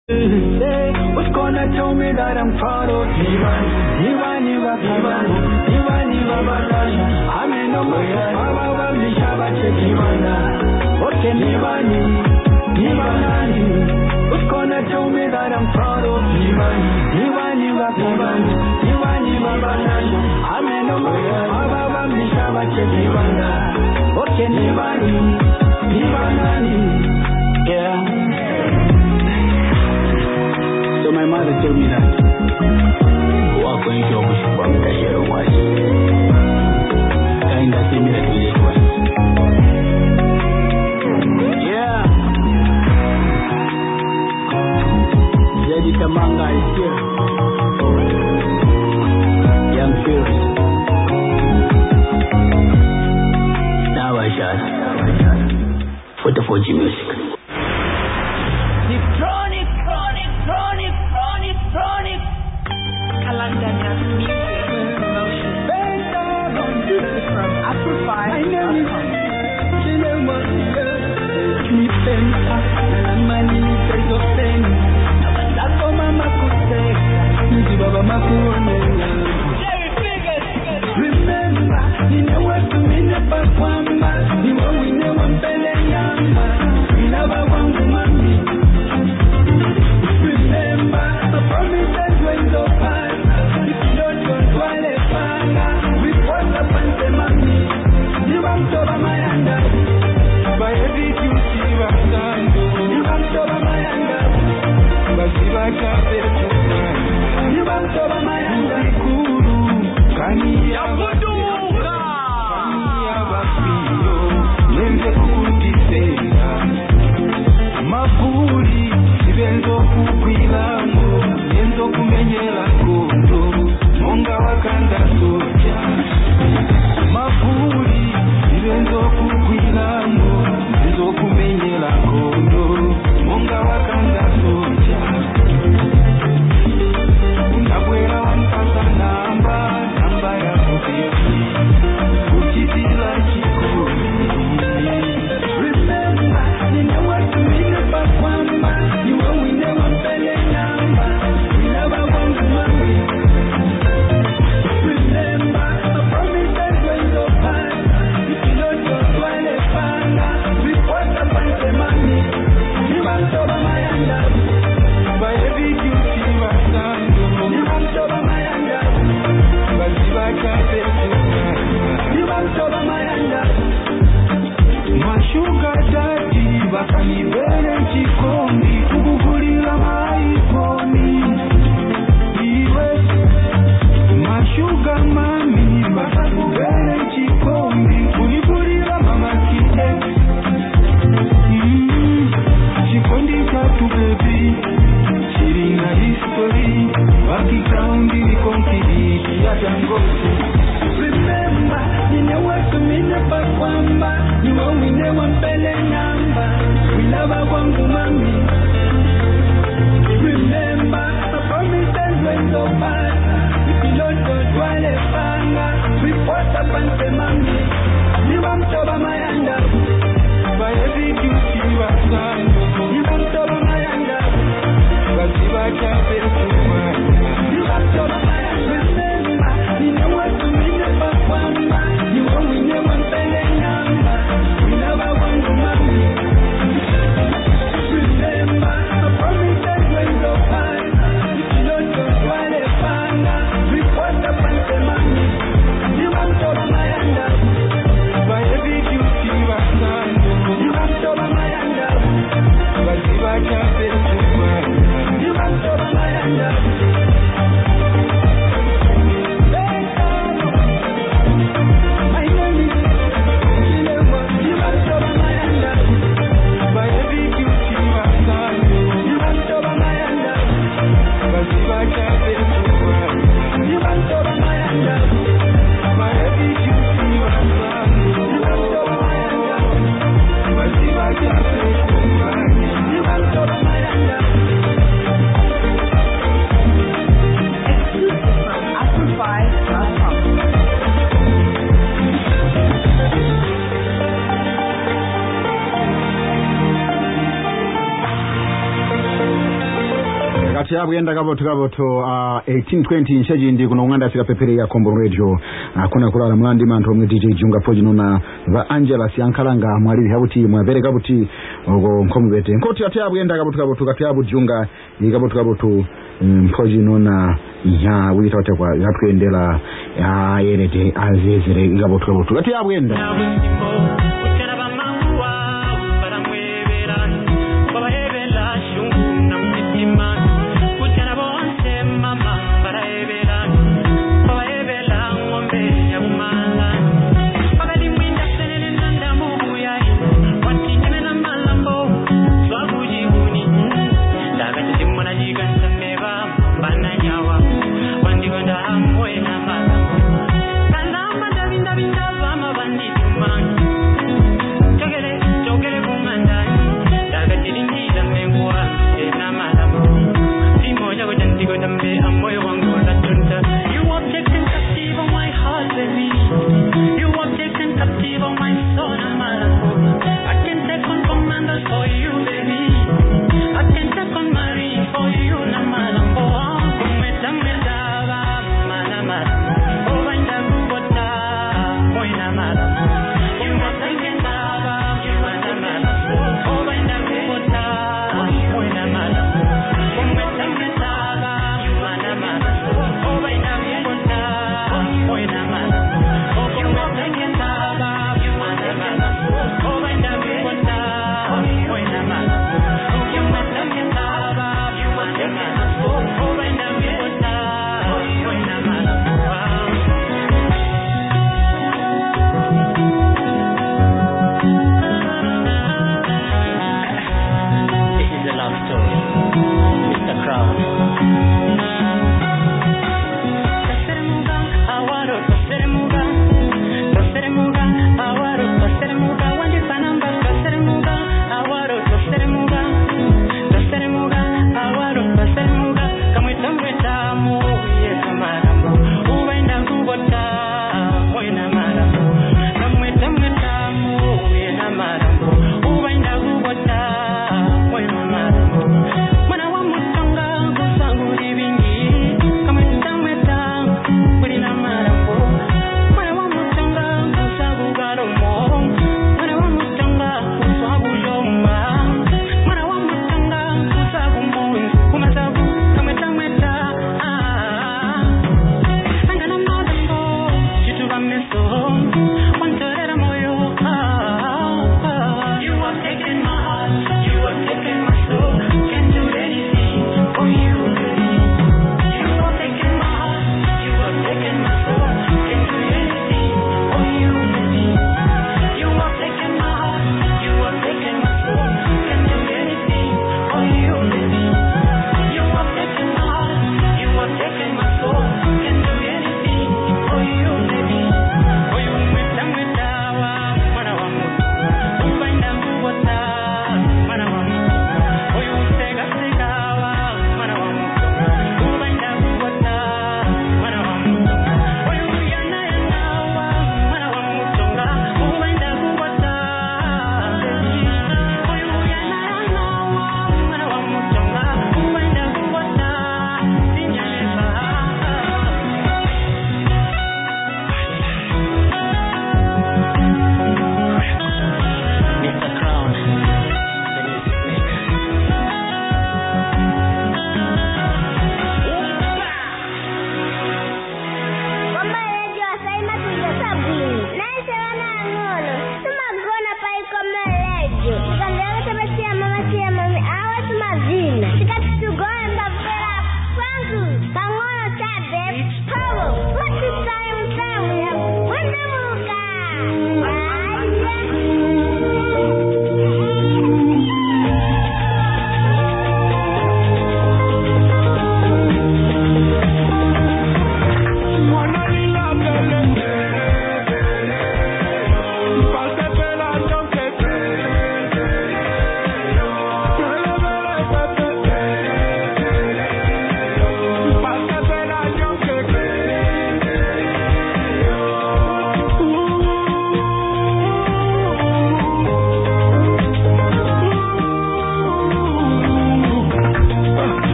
What's gonna tell me that I'm proud of Divani, I'm in no more. Okay, Divani. What's gonna tell me that I'm proud of Divani, I'm in no more. Okay, Divani. Yeah. So my mother told me that walk going to Obushwa Mtashero was kind of similar to this one. Yeah. Jadi Tamanga is here. Young Furious. Now I shot. Photo for G Music. kati yabwenda gaboto 1820 ncheji ndi kuno nganda sika pepere ya Kombo Radio kuna kulala mlandi manto mwe DJ Junga Poji nona va Angela Siankalanga mwalili habuti mwabere gabuti nkomubete nkoti ati yabwenda gaboto kati yabu Junga gaboto Poji nona ya wita watakwa yapwendela yenete azezere gaboto kati yabwenda This is a love story, Mr. Crown.